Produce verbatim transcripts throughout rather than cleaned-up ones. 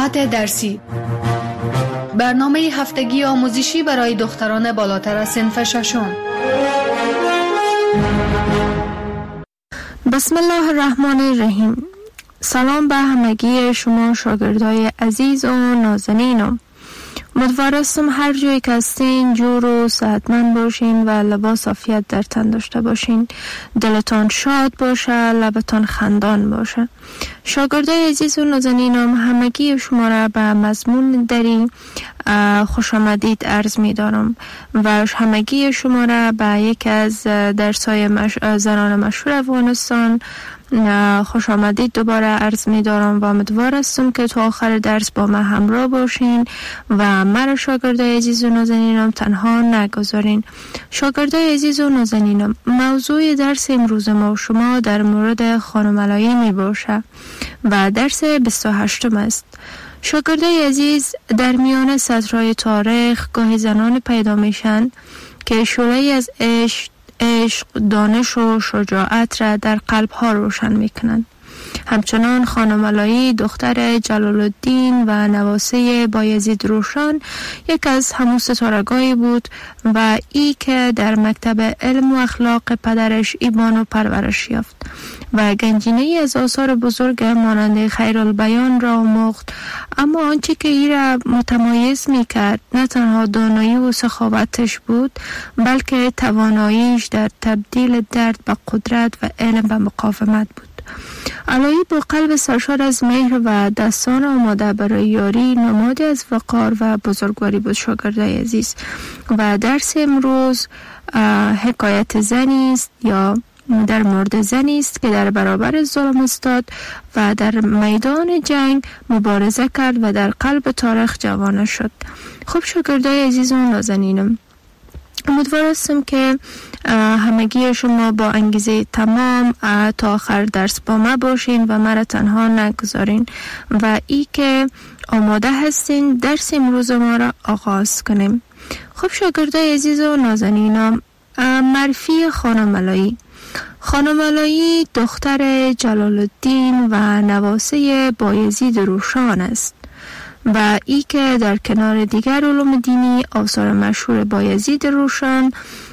ساعت درسی، برنامه هفتگی آموزشی برای دختران بالاتر از صنف ششم. بسم الله الرحمن الرحیم. سلام به همگی شما شاگردای عزیز و نازنینم. امیدوارم هر جایی که هستین جور و صحتمند باشین و لباس عافیت در تن داشته باشین. دلتان شاد باشه، لبتان خندان باشه. شاگردای عزیز و نازنینم، همگی شما را به مضمون دری خوش آمدید عرض می دارم و همگی شما را به یک از درس‌های مش... زنان مشهور افغانستان خوش آمدید دوباره عرض می دارم و امیدوار هستم که تو آخر درس با من همراه باشین و مرا شاگردای عزیز و نازنینم تنها نگذارین. شاگردای عزیز و نازنینم، موضوع درس امروز ما و شما در مورد خانم علایی می باشه و درس بیست و هشتم است. شاگردای عزیز، در میان سطرهای تاریخ گاهی زنان پیدا میشن که شعله‌ای از عشق عشق، دانش و شجاعت را در قلب‌ها روشن می‌کنند. همچنان خانم علایی دختر جلال الدین و نواسه بایزید روشن یک از همون ستارگانی بود و ای که در مکتب علم و اخلاق پدرش ایبانو پرورش یافت و گنجینه‌ای از آثار بزرگ مانند خیرالبیان را آموخت. اما آنچه که ای را متمایز می‌کرد نه تنها دانایی و سخاوتش بود، بلکه تواناییش در تبدیل درد به قدرت و علم به مقاومت بود. علایی با قلب سرشار از مهر و دستان آماده برای یاری نمادی از وقار و بزرگواری بود. شاگردای عزیز، و درس امروز حکایت زنی است یا در مورد زنی است که در برابر ظلم استاد و در میدان جنگ مبارزه کرد و در قلب تاریخ جوانه شد. خب شاگردای عزیز و نازنینم، امیدوار هستم که همگی شما با انگیزه تمام تا آخر درس با ما باشین و مرا تنها نگذارین و ای که آماده هستین درس امروز ما را آغاز کنیم. خب شاگردای عزیز و نازنینم، معرفی خانم علایی. خانم علایی دختر جلال الدین و نواسه بایزید روشن است و ای که در کنار دیگر علوم دینی آثار مشهور بایزید روشن،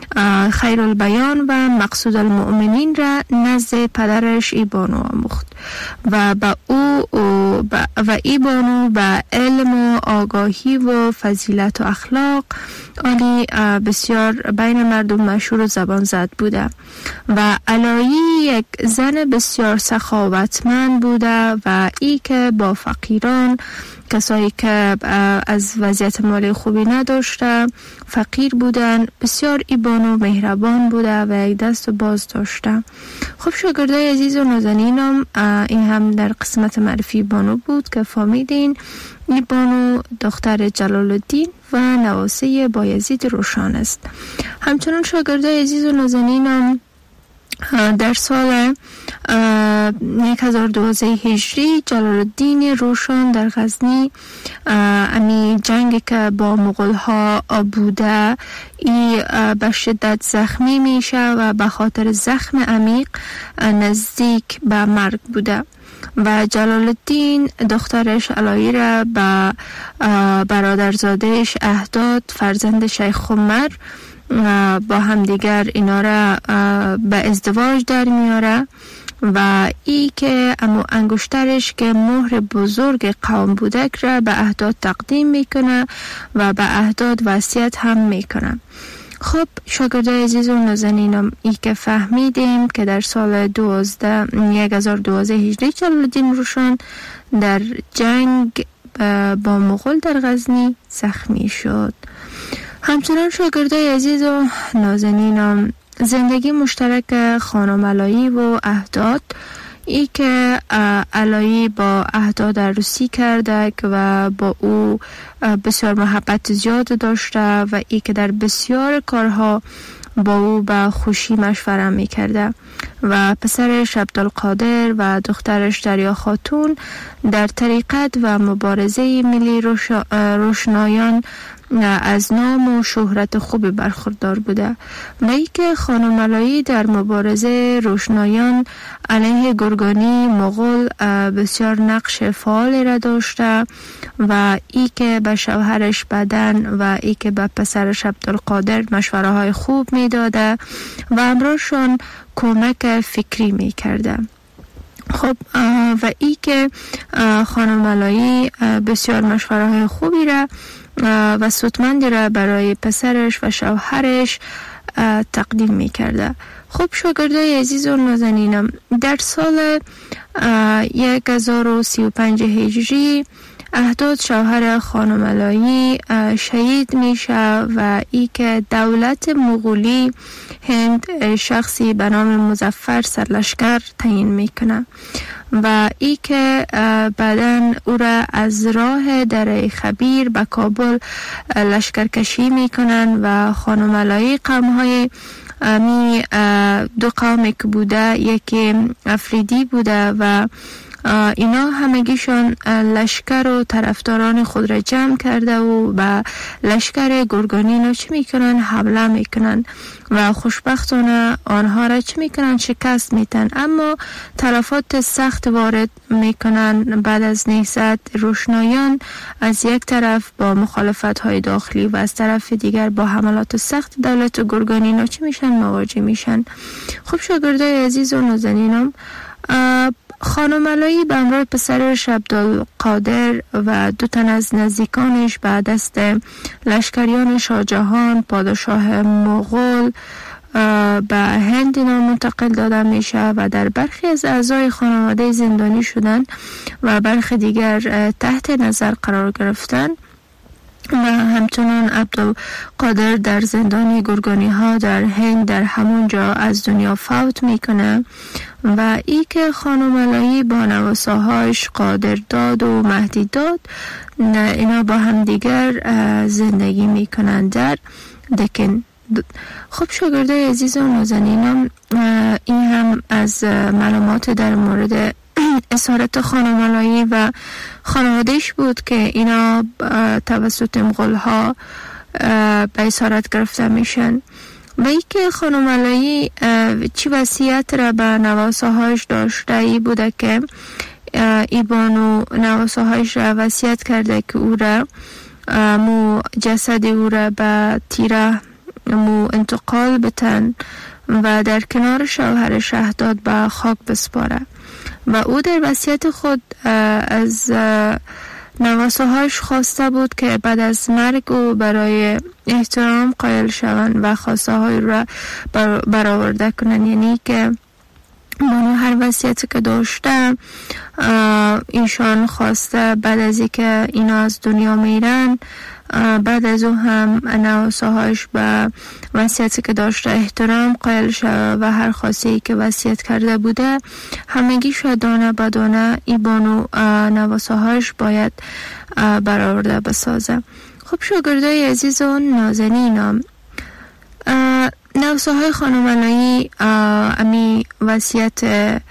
خیرالبیان و مقصود المؤمنین را نزد پدرش ایبانو آموخت و با او و ایبانو به علم و آگاهی و فضیلت و اخلاق عالی بسیار بین مردم مشهور و زبان زد بوده و علایی یک زن بسیار سخاوتمند بوده و ای که با فقیران، کسایی که از وضعیت مالی خوبی نداشته، فقیر بودن، بسیار ایبانو مهربان بوده و یک دست و باز داشته. خب شاگردای عزیز و نازنینم، این هم در قسمت معرفی بانو بود که فهمیدین ایبانو دختر جلال الدین و نواسه بایزید روشن است. همچنان شاگردای عزیز و نازنینم، در سال هزار و دویست هجری جلال الدین روشن در غزنی، امی جنگی که با مغول ها بوده، ای به شدت زخمی میشه و به خاطر زخم عمیق نزدیک به مرگ بوده و جلال الدین دخترش علایی را به برادرزادهش اهداد، فرزند شیخ عمر، با هم دیگر اینا را به ازدواج در میاره و ای که امو انگشترش که مهر بزرگ قوم بودک را به اهداد تقدیم میکنه و به اهداد وصیت هم میکنه. خب شاگردای عزیز و نازنینم، ای که فهمیدیم که در سال هزار و دویست هجری جلال الدین روشن در جنگ با مغول در غزنی زخمی شد. همچنان شاگردای عزیز و نازنینم، زندگی مشترک خانم علایی و اهداد، ای که علایی با اهداد عروسی کرده و با او بسیار محبت زیاد داشته و ای که در بسیار کارها با او به خوشی مشوره می کرده و پسرش عبدالقادر و دخترش دریا خاتون در طریقت و مبارزه ملی روشنایان از نام و شهرت خوب برخوردار بوده و ای که خانم علایی در مبارزه روشنایان علیه گرگانی مغول بسیار نقش فعال را داشته و ای که به شوهرش بدن و ای که به پسرش عبدالقادر مشوره های خوب می داده و امراشون کمک فکری می کرده. خب و ای که خانم علایی بسیار مشوره های خوبی را و سودمندی را برای پسرش و شوهرش تقدیم می کرده. خب شاگردای عزیز و نازنینم، در سال یک هزار و سی و پنج هجری اهداد شوهر خانم علایی شهید میشه و ای که دولت مغولی هند شخصی به نام مظفر سرلشکر تعیین میکنه و ای که بعداً او را از راه دره خبیر به کابل لشکرکشی میکنن و خانم علایی قومهای می دو قومی که بوده، یکی افریدی بوده و اینا همگیشون لشکر و طرفداران خود را جمع کرده و به لشکر گرگانی چی میکنن؟ حمله میکنن و خوشبختانه آنها را چی میکنن؟ شکست میتن. اما تلفات سخت وارد میکنن. بعد از نهضت روشنایان از یک طرف با مخالفت های داخلی و از طرف دیگر با حملات سخت دولت گرگانی چی میشن؟ مواجه میشن. خب شاگردای عزیز و نازنینم، خانم علایی به همراه پسرش عبدالقادر و دو تن از نزدیکانش به دست لشکریان شاهجهان پادشاه مغول به هند منتقل داده میشه و در برخی از اعضای خانواده زندانی شدن و برخی دیگر تحت نظر قرار گرفتن و همچنان عبدالقادر در زندان گرگانی ها در هند در همون جا از دنیا فوت میکنه و ای که خانم علایی با نواساهاش قادرداد و مهدیداد اینا با هم دیگر زندگی میکنن در دکن. خب شاگردای عزیز و نازنینم، این هم از معلومات در مورد اسارت خانم علایی و خانوادهش بود که اینا توسط مغول ها به اسارت گرفته میشن و ای که خانم علایی چی وصیت را به نواساهاش داشته ای بوده که ای بانو نواساهاش را وصیت کرده که او را مو جسد او را به تیره مو انتقال بتن و در کنار شوهر شهداد به خاک بسپاره و او در وصیت خود از نواساهاش خواسته بود که بعد از مرگ او برای احترام قائل شوند و خواسته های را برآورده کنند. یعنی که منو هر وصیتی که داشته اینشان خواسته بعد از اینکه اینا از دنیا میرن، بعد از او هم نواساهاش به وصیتی که داشته احترام قائل شد و هر خواسته که وصیت کرده بوده همگی شد دانه به دانه ای بانو نواساهاش باید برآورده بسازه. خب شاگردای عزیز و نازنینم، نواساهای خانم علایی امی وصیت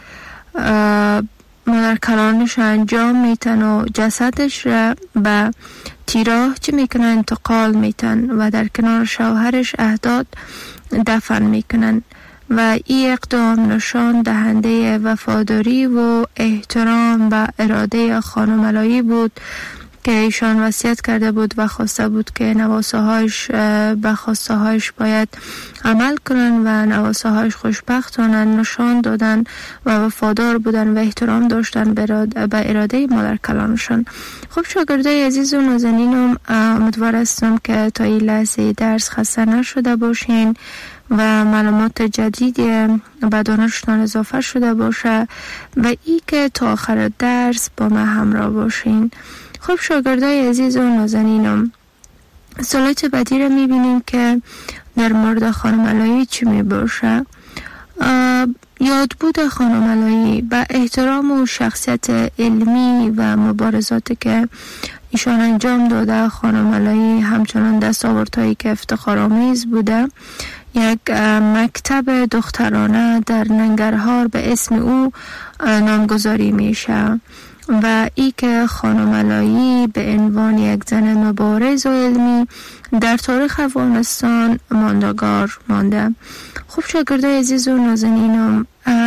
مادر کلانش انجام میتن و جسدش را به تیراه چی میکنن؟ انتقال میتن و در کنار شوهرش اهداد دفن میکنن و این اقدام نشان دهنده وفاداری و احترام و اراده خانم علایی بود که ایشان وصیت کرده بود و خواسته بود که نواساهاش به خواسته هاش باید عمل کنن و نواساهاش خوشبختانه نشان دادن و وفادار بودن و احترام داشتن به اراده مادر کلانشان. خب شاگردای عزیز و نازنینم، امیدوار هستم که تا این لحظه درس خسته نشده باشین و معلومات جدیدی به دانشتان اضافه شده باشه و ای که تا آخر درس با من همراه باشین. خب شاگردای عزیز و نازنینم، سلایت بعدی رو میبینیم که در مورد خانم علایی چی میباشه. یادبود خانم علایی به احترام و شخصیت علمی و مبارزاتی که ایشان انجام داده، خانم علایی همچنان دستاوردهایی که افتخارآمیز بوده. یک مکتب دخترانه در ننگرهار به اسم او نامگذاری میشه و ای که خانم علایی به عنوان یک زن مبارز و علمی در تاریخ افغانستان ماندگار مانده. خب شاگردای عزیز و نازنینم،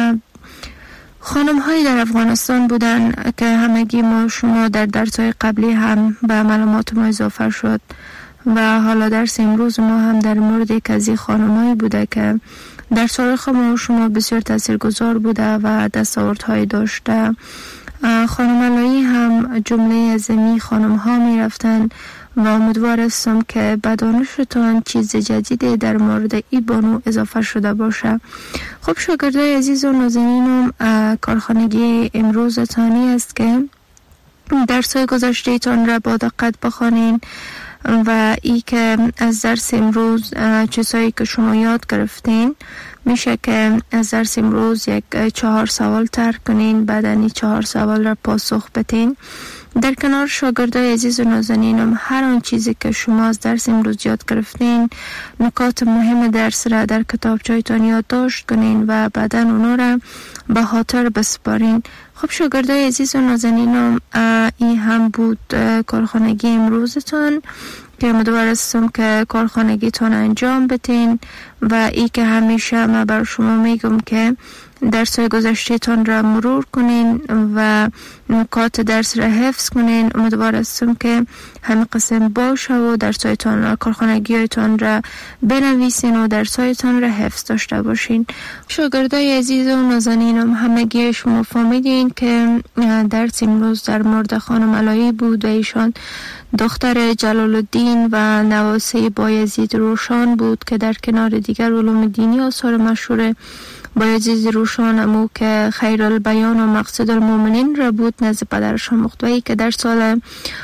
خانم هایی در افغانستان بودن که همگی ما شما در درس های قبلی هم به معلومات ما اضافه شد و حالا درس امروز ما هم در مورد یک از این خانم هایی بوده که در تاریخ ما شما بسیار تاثیرگذار بوده و دستاوردهایی داشته. خانم علایی هم جمله از این خانم ها می رفتن و امیدوار هستم که به دانشتان چیز جدیدی در مورد ای بانو اضافه شده باشه. خب شاگردای عزیز و نازنینم، کارخانگی امروز تانی است که درس‌های گذشته تان را با دقت بخوانین و ای که از درس امروز چیزهایی که شما یاد گرفتین میشه که از درس امروز یک چهار سوال طرح کنین، بعد این چهار سوال را پاسخ بدین. در کنار شاگردای عزیز و نازنینم، هر آن چیزی که شما از درس امروز یاد گرفتین، نکات مهم درس را در کتابچه‌تان یادداشت کنین و بعداً اونا را به خاطر بسپارین. خب شاگردای عزیز و نازنینم، این هم بود کارخانگی امروزتان که امیدوار هستم که کارخانگیتان انجام بدین و ای که همیشه من بر شما میگم که درس‌های گذشته تان را مرور کنین و نکات درس را حفظ کنین. امیدوار هستم که همه قسم باشه و درس‌هایتان را، کارخانگی‌هایتان را بنویسین و درس‌هایتان را حفظ داشته باشین. شاگردای عزیز و نازنینم، همگی شما فهمیدین که درس امروز در مورد خانم علایی بود و ایشان دختر جلال الدین و نواسه بایزید روشان بود که در کنار دیگر علوم دینی آثار مشهور بایزید روشان امو که خیر البیان و مقصد المؤمنین را بود نزد پدرشان مختوی که در سال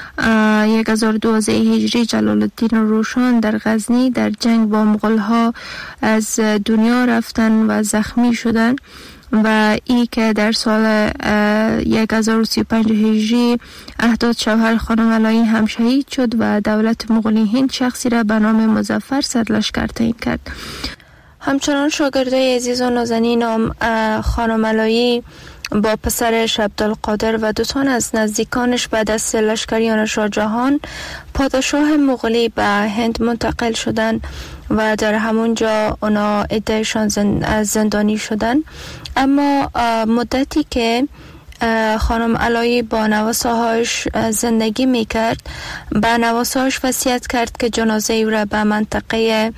هزار و دویست هجری جلال الدین روشان در غزنی در جنگ با مغول ها از دنیا رفتن و زخمی شدن و ای که در سال هزار و سی و پنج هجری احداد شوهر خانم علایی هم شهید شد و دولت مغولی هند شخصی را به نام مظفر سرلشکر تعیین کرد. همچنان شاگردای عزیز و نازنینم، خانم علایی با پسرش عبدالقادر و دو تن از نزدیکانش بعد از لشکریان شاه جهان پادشاه مغولی به هند منتقل شدن و در همونجا اونا عدهشان زندانی شدن. اما مدتی که خانم علایی با نواسه‌هاش زندگی میکرد، به نواسه‌هاش وصیت کرد که جنازه او را به منطقه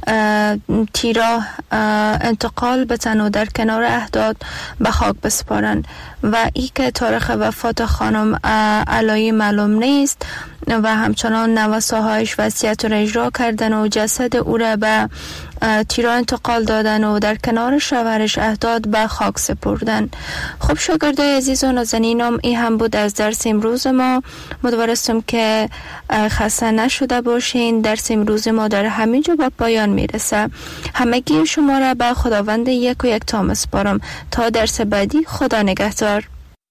تیراه انتقال بتن و در کنار احداد به خاک بسپارن و ای که تاریخ وفات خانم علایی معلوم نیست و همچنان نواسه‌هایش وصیت را اجرا کردن و جسد او را به تیراه انتقال دادن و در کنار شوهرش احداد به خاک سپردن. خب شاگردای عزیز و نازنینم، این هم بود از درس امروز ما. امیدوارم که خسته نشده باشین. درس امروز ما در همینجا به پایان میرسه. همگی شما را به خداوند یک و یک تا میسپارم تا درس بعدی. خدا نگهدار.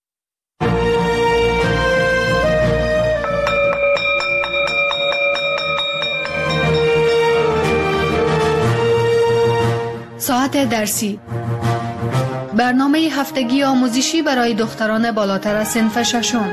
ساعت درسی، برنامه هفتگی آموزشی برای دختران بالاتر از صنف ششم.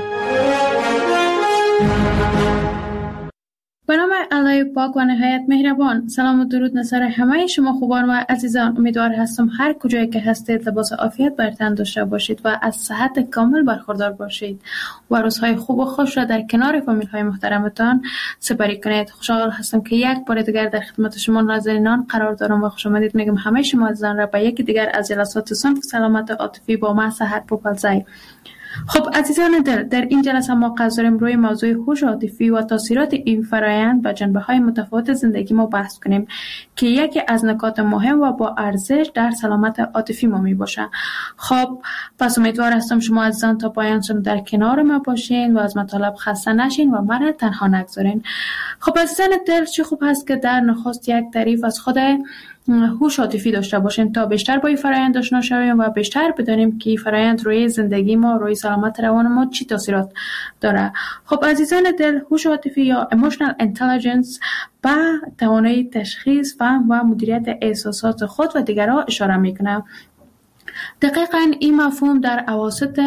به نام الله پاک و نهایت مهربان. سلام و درود نصر همه شما خوبان و عزیزان. امیدوار هستم هر کجایی که هستید لباس عافیت بر تن داشته باشید و از صحت کامل برخوردار باشید و روزهای خوب و خوش را در کنار فامیل های محترمتان سپری کنید. خوشحال هستم که یک بار دیگر در خدمت شما ناظرینان قرار دارم و خوش آمدید میگم همه شما عزیزان را به یکی دیگر از جلسات صنف سلامت عاطفی با من سحر پوپلزی. خب عزیزان دل، در این جلسه ما قصد داریم روی موضوع هوش عاطفی و تاثیرات این فرآیند و جنبه‌های متفاوت زندگی ما بحث کنیم که یکی از نکات مهم و با ارزش در سلامت عاطفی ما می باشه. خب پس امیدوار هستم شما عزیزان تا پایان در کنار ما باشین و از مطالب خسته نشین و من تنها نگذارین. خب عزیزان دل، چه خوب هست که در نخست یک تعریف از خود هوش عاطفی داشته باشیم تا بیشتر با این فرآیند آشنا شویم و بیشتر بدانیم که این فرآیند روی زندگی ما، روی سلامت روان ما چی تاثیرات داره. خب عزیزان دل، هوش عاطفی یا emotional intelligence به توانایی تشخیص، فهم و مدیریت احساسات خود و دیگران اشاره میکنه دقیقاً این مفهوم در اواسط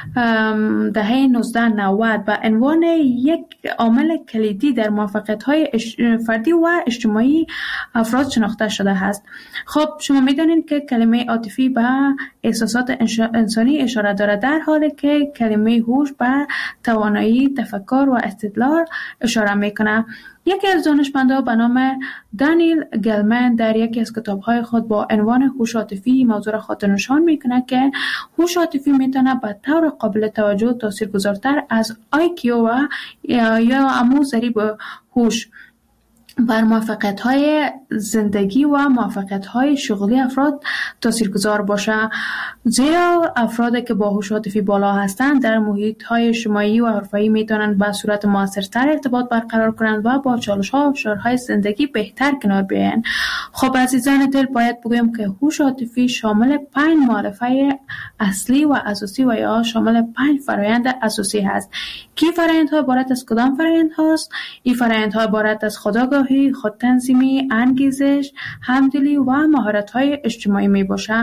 دهه نوزده نود به عنوان یک عامل کلیدی در موفقیت‌های فردی و اجتماعی افراد شناخته شده است. خب شما می‌دانید که کلمه عاطفی به احساسات انسانی اشاره دارد، در حالی که کلمه هوش به توانایی تفکر و استدلال اشاره می‌کند. یکی از دانشمندان به نام دانیل گلمن در یکی از کتاب‌های خود با عنوان هوش عاطفی موضوع را خاطر نشان می‌کند که هوش عاطفی می‌تواند به طور قابل توجه تاثیرگذارتر از آی کیو و یا همون ضریب هوش بر موفقیت‌های زندگی و موفقیت‌های شغلی افراد تاثیرگذار باشد، زیرا افرادی که با هوش عاطفی بالا هستند در محیط‌های اجتماعی و حرفه‌ای می‌توانند به صورت موثرتر ارتباط برقرار کنند و با چالش‌ها و فشارهای زندگی بهتر کنار بیایند. خب عزیزان دل، باید بگویم که هوش عاطفی شامل پنج معرفه اصلی و اساسی و یا شامل پنج فرآیند اساسی هست. کی فرآیندها عبارت از کدام فرآیندهاست؟ این فرآیندها عبارت از خودآگاهی، خودتنظیمی، انگیزش، همدلی و مهارت‌های اجتماعی میباشد.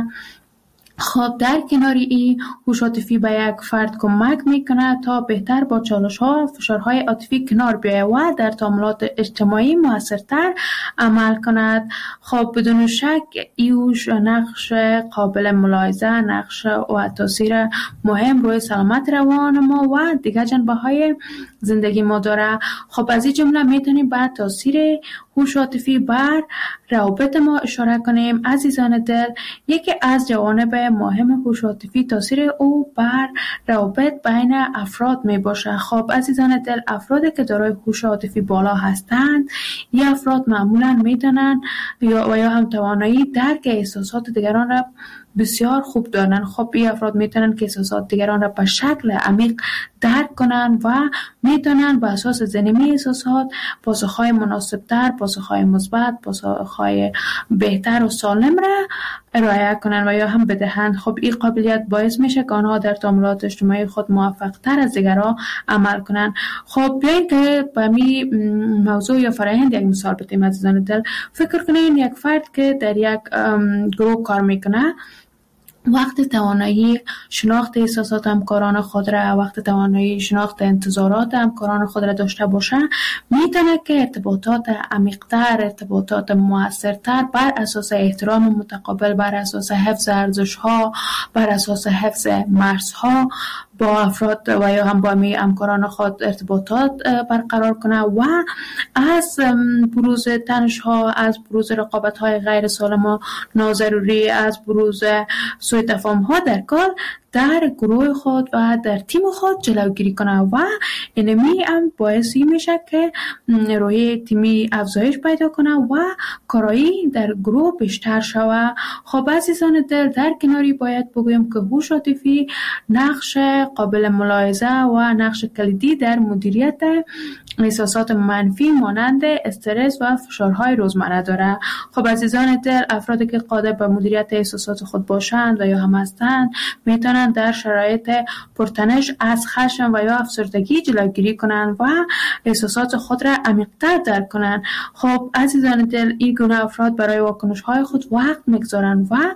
خب در کنار این هوش عاطفی به یک فرد کمک میکنه تا بهتر با چالش‌ها و فشارهای عاطفی کنار بیاید و در تعاملات اجتماعی موثرتر عمل کند. خب بدون شک ایوش نقش قابل ملاحظه، نقش و تاثیر مهم روی سلامت روان ما و دیگر جنبه‌های زندگی ما داره. خب از این جمله میتونیم به تاثیر هوش عاطفی بر روابط ما اشاره کنیم. عزیزان دل، یکی از جوانب مهم هوش عاطفی تاثیر او بر روابط بین افراد می باشه. خب عزیزان دل، افرادی که دارای هوش عاطفی بالا هستند، این افراد معمولا میتونن یا و یا هم توانایی درک احساسات دیگران را بسیار خوب دارن. خب این افراد میتونن که احساسات دیگران را به شکل عمیق درک کنن و میتونن به اساس ذهنی احساسات پاسخهای مناسبتر، پاسخهای مثبت، پاسخهای بهتر و سالم را ارائه کنن و یا هم بدهند. خب این قابلیت باعث میشه که آنها در تعاملات اجتماعی خود موفق تر از دیگران عمل کنن. خب بیاین که به می موضوع یا فرآیند یک مثال بزنیم. عزیزان دل، فکر کنین یک فرد که در یک گروه کار میکنه، وقت توانایی شناخت احساسات همکاران خود را، وقت توانایی شناخت انتظارات همکاران خود را داشته باشه، میتونه که ارتباطات عمیق‌تر، ارتباطات موثرتر بر اساس احترام متقابل، بر اساس حفظ ارزش‌ها، بر اساس حفظ مرزها با افراد و یا هم با همکاران خود ارتباطات برقرار کنه و از بروز تنش‌ها، از بروز رقابت‌های غیر سالم و ناضروری، از بروز سوء تفاهم‌ها در کار در گروه خود و در تیم خود جلوگیری کنه و اینمی هم باعثی میشه که روحیه تیمی افزایش پیدا کنه و کارایی در گروه بیشتر شوه. خب عزیزان دل، در کناری باید بگویم که هوش عاطفی نقش قابل ملاحظه و نقش کلیدی در مدیریت احساسات منفی مانند استرس و فشارهای روزمره داره. خب عزیزان دل، افرادی که قادر به مدیریت احساسات خود باشند و یا هم هستند میتونن در شرایط پرتنش از خشم و یا افسردگی جلوگیری کنند و احساسات خود را عمیق‌تر درک کنند. خب عزیزان دل، این گونه افراد برای واکنش‌های خود وقت می‌گذارند و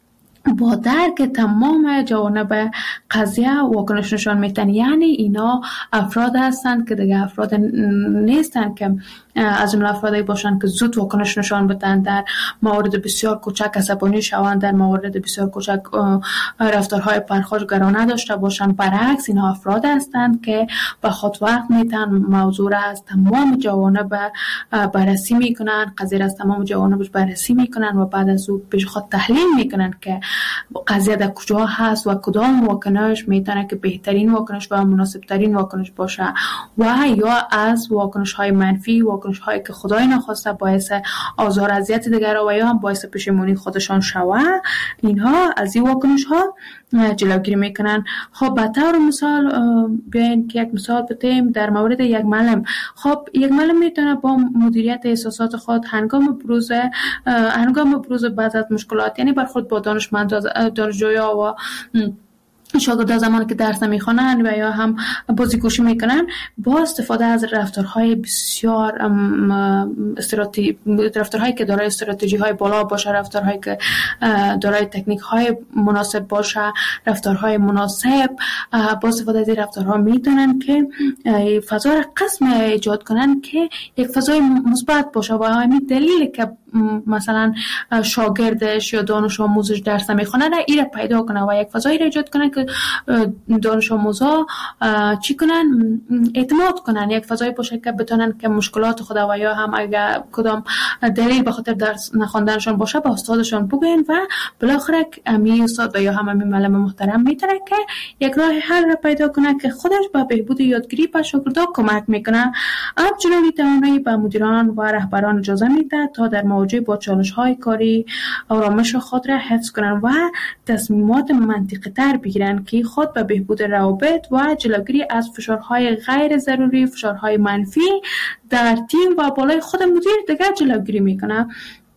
با درک تمام جوانب قضیه واکنش نشان میتن. یعنی اینا افراد هستند که دیگه افراد نیستند که از اون افرادی باشند که زود واکنش نشان بدن، در موارد بسیار کوچک عصبانی شوند، در موارد بسیار کوچک رفتارهای پرخاشگرانه داشته باشند. برعکس اینا افراد هستند که به خود وقت میتن موضوع را از تمام جوانب بررسی میکنن، قضیه را از تمام جوانبش بررسی میکنن و بعد از او پیش خود تحلیل میکنن که قضیه در کجا هست و کدام واکنش میتونه که بهترین واکنش و مناسب ترین واکنش باشه و یا از واکنش های منفی، واکنش هایی که خدای نخواسته باعث آزار اذیت دیگران و یا هم باعث پشیمانی خودشان شوه، اینها از این واکنش ها جلوگیری میکنن. خب به طور مثال بیاین که یک مثال بزنیم در مورد یک معلم. خب یک معلم میتونه با مدیریت احساسات خود هنگام بروز هنگام بروز بعض از مشکلات، یعنی برخورد با دانشمندان، دانشجویان و شاگردان زمانی که درس نمیخوانند و یا هم بازیگوشی میکنن با استفاده از رفتارهای بسیار استراتژی رفتارهایی که دارای استراتژی های بالا باشه، رفتارهایی که دارای تکنیک های مناسب باشه، رفتارهای مناسب، با استفاده از این رفتارها میتونن که فضای قسم ایجاد کنن که یک فضای مثبت باشه و همین دلیل که مثلا شاگردش یا دانش آموزش درس نمیخونه را ایره پیدا کنه و یک فضایی را ایجاد کنه که دانش آموزا چی کنن، اعتماد کنن، یک فضایی باشه که بتونن که مشکلات خود و یا هم اگر کدام دلیل به خاطر درس نخوندنشون باشه به استادشون بگن و بالاخره امی استاد و یا هم امی معلم محترم میتونه که یک راه حل را پیدا کنه که خودش به بهبود یادگیری به شاگردان کمک میکنه. همچنین توانایی به مدیران و رهبران اجازه میده تا در مواجهه با چالش‌های کاری آرامش خود را حفظ کنند و تصمیمات منطقی تر بگیرند که خود به بهبود روابط و جلوگیری از فشارهای غیر ضروری، فشارهای منفی در تیم و بالای خود مدیر دیگر جلوگیری میکنه.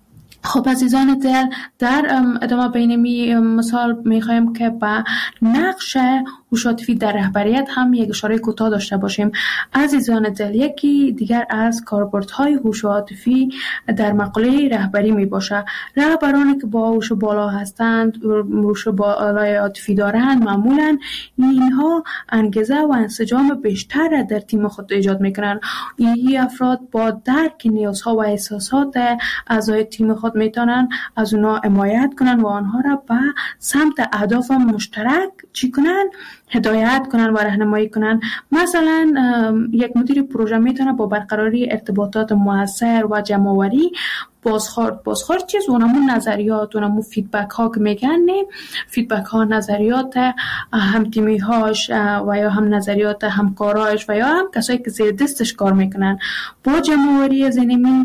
خب عزیزان دل، در ادامه بینمی مثال میخوایم که با نقش هوش عاطفی در رهبریت هم یک اشاره کوتاه داشته باشیم. عزیزان دل، یکی دیگر از کاربردهای هوش عاطفی در مقوله رهبری می باشه. رهبرانی که با هوش بالا هستند، هوش بالای عاطفی دارند، معمولا اینها انگیزه و انسجام بیشتر در تیم خود ایجاد میکنند. این افراد با درک نیازها و احساسات اعضای تیم خود میتونن از اونا حمایت کنن و آنها را به سمت اهداف مشترک چی کنن، هدایت کنن و راهنمایی کنن. مثلا یک مدیر پروژه میتونه با برقراری ارتباطات موثر و جمع‌آوری بازخورد بازخورد چیز اونمون نظریات، اونمون فیدبک ها که میگن، نه فیدبک ها نظریات هم تیمی هاش و یا هم نظریات همکاراش و یا هم کسایی که زیر دستش کار میکنن با جمع‌آوری ذهنی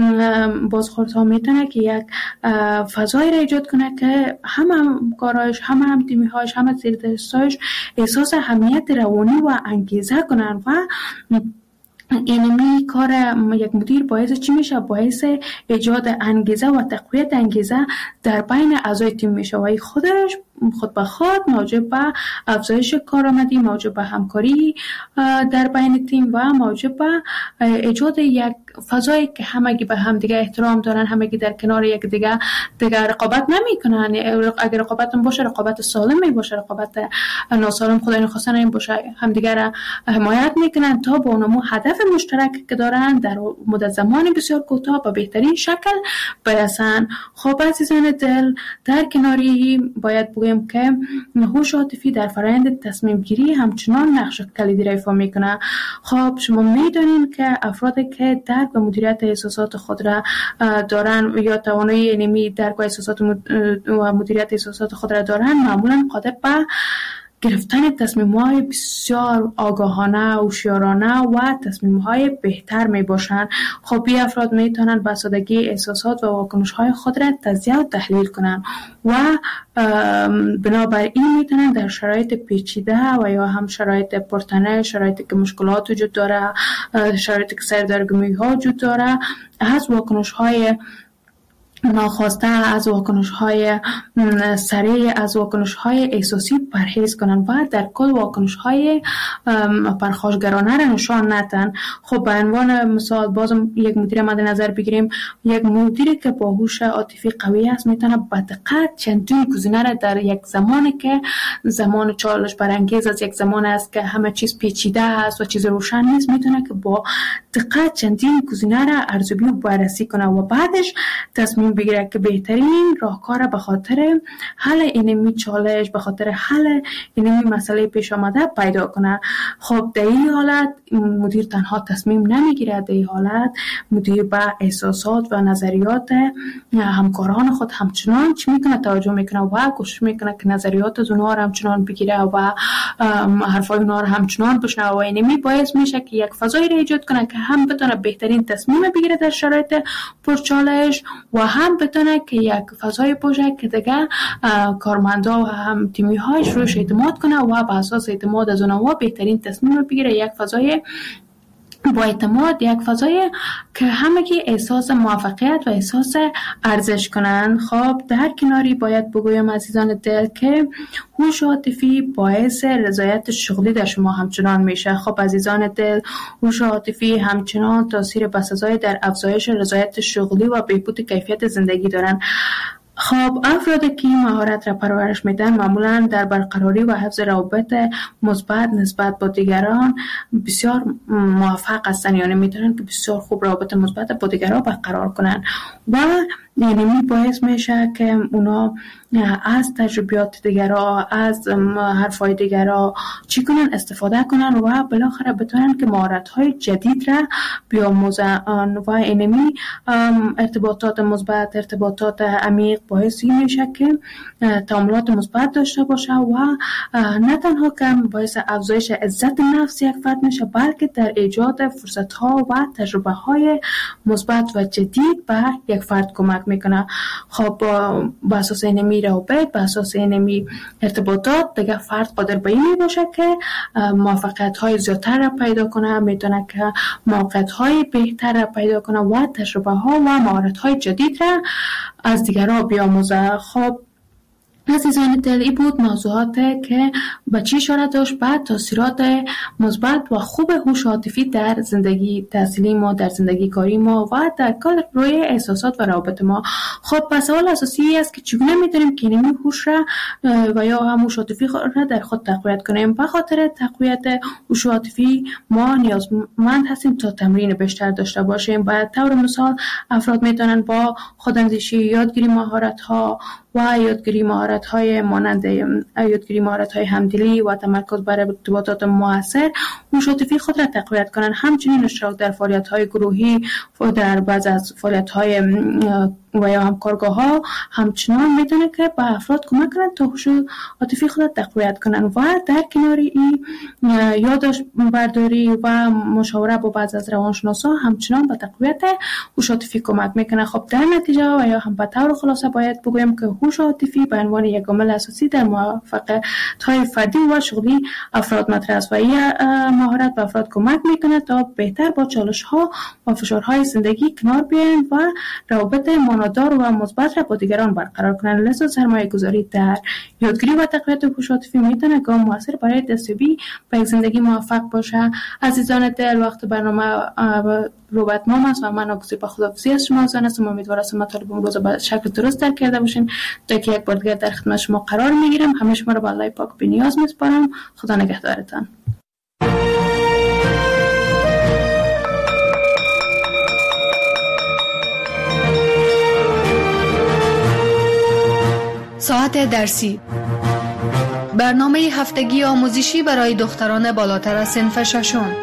بازخورد ها میتونه که یک فضایی را ایجاد کنه که هم همکاراش، هم هم تیمی هاش، هم زیر دستش احساس اهمیت روانی و انگیزه کنن و اینمی کار یک مدیر باعث چی میشه؟ باعث ایجاد انگیزه و تقویت انگیزه در بین اعضای تیم میشه و خودش خود به خود موجب به افزایش کارآمدی، موجب به همکاری در بین تیم و موجب به ایجاد یک فضایی که همگی به هم دیگه احترام دارن، همگی در کنار یک دیگه دیگه رقابت نمیکنن. اگر رقابت باشه رقابت سالمی باشه، رقابت ناسالم خدای نخواسته این باشه، هم دیگه را حمایت میکنن تا با اونمو هدف مشترک که دارن در مدت زمان بسیار کوتاه به بهترین شکل برسن. خب عزیزان دل، در کناری باید بگویم که هوش عاطفی در فرآیند تصمیم گیری همچنان نقش کلیدی را ایفا میکنه. خب شما میدونین که افرادی که درک و مدیریت احساسات خود را دارن یا توانایی اینمی درک و احساسات و مدیریت احساسات خود را دارن، معمولا قادر به گرفتن تصمیم‌های بسیار آگاهانه، هوشیارانه و تصمیم‌های بهتر می‌باشند. خب این افراد می‌توانند با سادگی احساسات و واکنش‌های خود را تجزیه و تحلیل کنند و بنابراین می‌توانند در شرایط پیچیده و یا هم شرایط پرتنش، شرایطی که مشکلات وجود داره، شرایطی که سردرگمی‌ها وجود داره، از واکنش‌های ناخواسته، از واکنش‌های سریع، از واکنش‌های احساسی پرهیز کنند و در کل واکنش‌های پرخاشگرانه را نشان ندن. خب به عنوان مثال بازم یک مدیر مد نظر بگیریم، یک مدیری که با هوش عاطفی قوی است میتونه با دقت چندین گزینه را در یک زمانی که زمان چالش برانگیز از یک زمان است که همه چیز پیچیده است و چیز روشن نیست، میتونه که با دقت چندین گزینه را ارزیابی و بررسی کنه و بعدش تصمیم بگیره که بهترین راهکار به خاطر حل اینمی چالش، به خاطر حل اینمی مسئله پیش آمده پیدا کنه. خب در این حالت مدیر تنها تصمیم نمیگیره، در این حالت مدیر به احساسات و نظریات همکاران خود همچنان چی میکنه؟ توجه میکنه و کوشش میکنه که نظریات از اونها را همچنان بگیره و حرفای اونها را همچنان بشنوه و اینمی باعث میشه که یک فضایی را ایجاد کنه که هم بتونه بهترین تصمیم بگیره در شرایط پرچالش و هم بتونه که یک فضای باشه که دیگه کارمندا و هم تیمی هاش روش اعتماد کنه و به اساس اعتماد از اونها بهترین تصمیم بگیره، یک فضای با اعتماد، یک فضای که همگی احساس موفقیت و احساس ارزش کنند. خب در کناری باید بگویم عزیزان دل که هوش عاطفی باعث رضایت شغلی در شما همچنان میشه. خب عزیزان دل، هوش عاطفی همچنان تاثیر بسزایی در افزایش رضایت شغلی و بهبود کیفیت زندگی دارند. خب افرادی که مهارت را پرورش میدن معمولا در برقراری و حفظ روابط مثبت نسبت با دیگران بسیار موفق هستند، یعنی میتونن که بسیار خوب روابط مثبت با دیگران برقرار کنن و یعنی باعث میشه که اونا از تجربیات دیگران، از حرفای دیگران چی کنن، استفاده کنن و بالاخره بتونن که مهارت‌های جدید را بیاموزن و اینمی ارتباطات مثبت، ارتباطات عمیق باعث میشه که تعاملات مثبت داشته باشه و نه تنها که باعث افزایش عزت نفس یک فرد میشه، بلکه در ایجاد فرصت‌ها و تجربه‌های مثبت و جدید به یک فرد کمک میکنه. خب با اساس اینمی روابط، با اساس اینمی ارتباطات دیگه فرد قادر به این باشه که موفقیت‌های زیادتر را پیدا کنه، میتونه که موقعیت‌های بهتر را پیدا کنه و تجربه‌ها و مهارت‌های جدید را از دیگران بیاموزه. خب عزیزان دلی بود موضوعات که به چی اشاره داشت به تاثیرات مثبت و خوب هوش عاطفی در زندگی تحصیلی ما، در زندگی کاری ما و در کل روی احساسات و روابط ما. خب پس سوال اساسی است که چگونه میتونیم که این هوش را و یا هم هوش عاطفی را در خود تقویت کنیم. به خاطر تقویت هوش عاطفی ما نیازمند هستیم تا تمرین بیشتر داشته باشیم. به طور مثال افراد میتونن با خوداندیشی، یادگیری مهارت‌ها و یادگیری مهارت‌های مانند یادگیری مهارت‌های همدلی و تمرکز بر ارتباطات مؤثر هوش عاطفی خود را تقویت کنند. همچنین اشتراک در فعالیت‌های گروهی و در بعض از فعالیت‌های و یا هم کارگاه‌ها همچنان میتونه که به افراد کمک کنند تا هوش عاطفی خود را تقویت کنند و در کنار این یادداشت برداری و مشاوره با بعض از روانشناسا همچنان به تقویت هوش عاطفی کمک میکنه. خب در نتیجه و یا هم به طور خلاصه باید بگویم که هوش عاطفی به عنوان یک عامل اساسی در موفقیت‌های فردی و شغلی افراد مطرح است و این مهارت به افراد کمک میکنه تا بهتر با چالش‌ها و فشارهای زندگی کنار بیایند و روابط مانادار و مثبت را با دیگران برقرار کنند. لذا سرمایه گذاری در یادگیری و تقویت هوش عاطفی میتونه گام موثر برای دستیابی به یک زندگی موفق باشه. عزیزان دل، وقت برنامه رو به اتمام است و من آگوزی با خداحافظی از شما آذان هستم. امیدوارم مطالب امروز به شکل درست درک کرده باشین. تا که یک بار دیگر در خدمت شما قرار میگیرم. همه شما رو به الله پاک بی‌نیاز میسپارم. خدا نگهدارتان. ساعت درسی، برنامه هفتگی آموزشی برای دختران بالاتر از صنف ششم.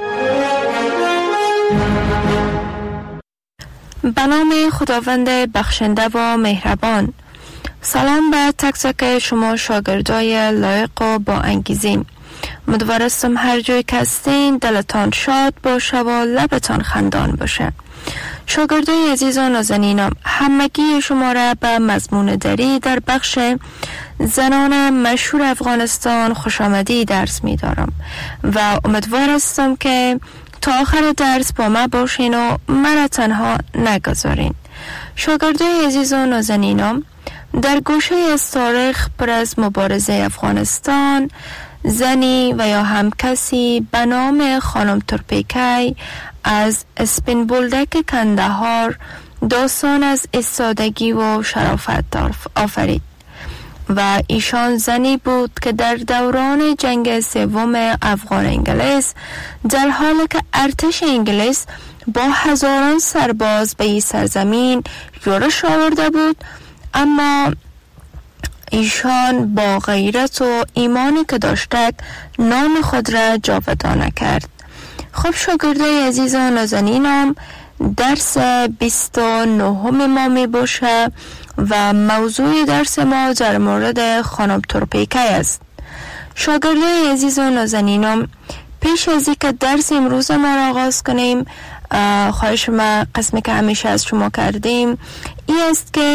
به نام خداوند بخشنده و مهربان. سلام به تک تک شما شاگردای لایق و با انگیزه. امیدوارم هر جای که هستین دلتان شاد باشه و لبتان خندان باشه. شاگردای عزیز و نازنینم، همگی شما را به مضمون دری در بخش زنان مشهور افغانستان خوش آمدی درس می دارم و امیدوار هستم که تا آخر درس با ما باشین و مرا تنها نگذارین. شاگردای عزیز و نازنینم، در گوشه از تاریخ پر از مبارزه افغانستان، زنی و یا هم کسی به نام خانم تورپیکی از اسپین بولدک کندهار داستان از ایستادگی و شرافت آفرید و ایشان زنی بود که در دوران جنگ سوم افغان انگلیس در حالی که ارتش انگلیس با هزاران سرباز به این سرزمین یورش آورده بود، اما ایشان با غیرت و ایمانی که داشتند نام خود را جاودانه کرد. خب شاگردای عزیز و نازنینم، درس بیست و نهم ما می باشه و موضوع درس ما در مورد خانم تورپیکی است. شاگردای عزیز و نازنینم، پیش از اینکه درس امروز ما را آغاز کنیم، خواهش ما قسمی که همیشه از شما کردیم این است که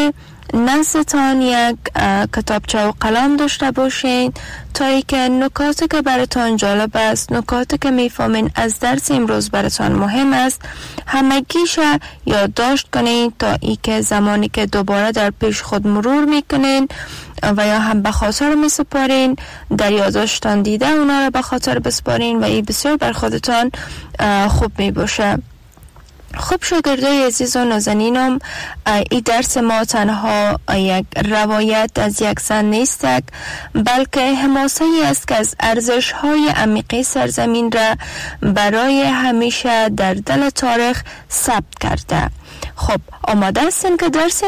نزدتان یک کتابچه و قلم داشته باشین تا ای که نکاتی که براتان جالب است، نکاتی که میفهمین از درس امروز براتان مهم است، همگیش یادداشت کنین تا ای که زمانی که دوباره در پیش خود مرور میکنین و یا هم به خاطر میسپارین، در یادداشتان دیده اونا را به خاطر بسپارین و این بسیار بر خودتان خوب می باشه. خب شاگردای عزیز و نازنینم، این درس ما تنها یک روایت از یک زن نیست، بلکه حماسه ای است که از ارزش های عمیقی سرزمین را برای همیشه در دل تاریخ ثبت کرده. خب آماده هستین که درس